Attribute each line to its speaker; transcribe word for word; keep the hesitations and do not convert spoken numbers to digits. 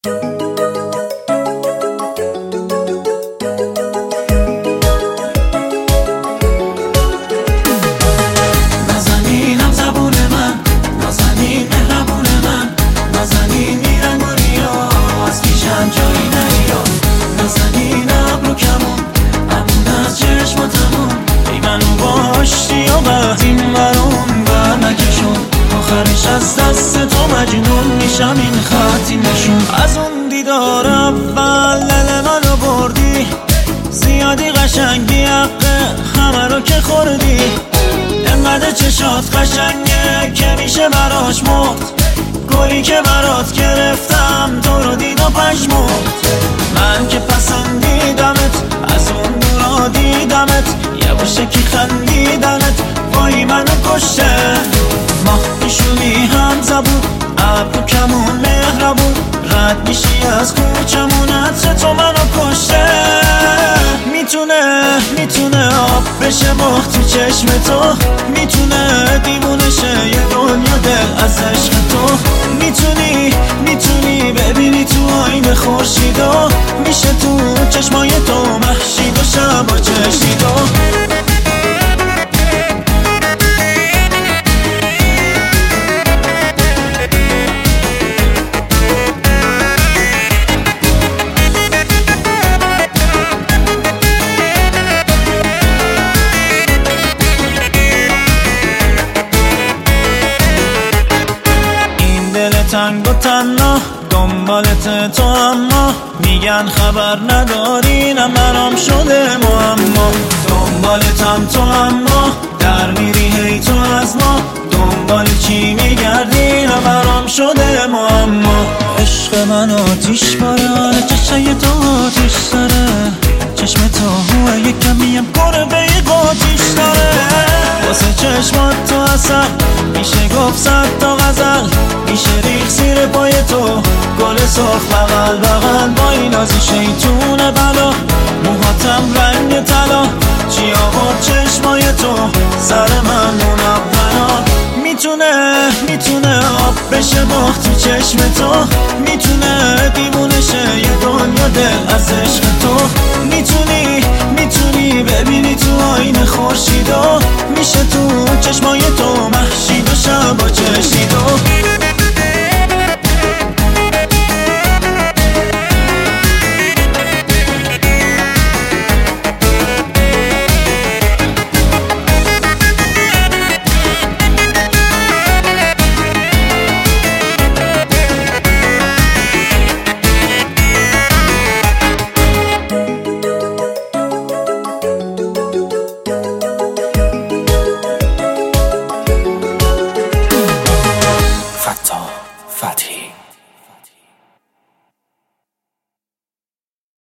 Speaker 1: نازنینم زبون من، نازنین مهربون من، نازنین میرن گوریا از پیشم جایی نریا. نازنین ابرو کمون امون از چشماتمون، ای منو باشتی و بعد این برون بر نکشون. آخرش از دست تو مجنون میشم این خطی نشون. از اون دیدار اول دل منو بردی، زیادی قشنگی حقه همه رو که خوردی. انقدر چشات قشنگه که میشه براش مرد، گلی که برات گرفتم تو رو دید و پشمرد. من که پسندیدمت از اون دورا دیدمت، یه باشه که خندیدنت وای منو کشته. ماه میشونی هم زبون ابرو کمون مهربون، رد میشی از کوچمون عطر تو منو کشته. میتونه میتونه آب بشه ماه تو چشم تو، میتونه دیوونه شه یه دنیا دل از عشق تو. میتونی میتونی ببینی تو آینه خورشیدو، میشه تو چشمای تو مهشید و شبا چشیدو. تنگ و تنها دنبالت تو، اما میگن خبر نداری نه مرام شده معما. دنبالتم تو اما در میری هی تو از ما، دنبال چی میگردی نه مرام شده معما. عشق من آتیش باره چشای تو آتیش داره، چشم تو هوه یک کمیم گربه قاتیش داره. واسه چشمات تو اصل میشه گفت صد تا غزل، میشه ریخ زیر پای تو گل سرخ بغل بغل. با این آزی شیطون بلا موهاتم رنگ طلا، چی آورد چشمای تو سر من منونا. میتونه میتونه آب بشه ماه تو چشم تو، میتونه دیوونه شه یه دنیا دل از عشق تو. میتونی میتونی ببینی تو آینه خورشیدو، میشه تو چشمای تو مهشید و شبا چشیدو.
Speaker 2: Fatih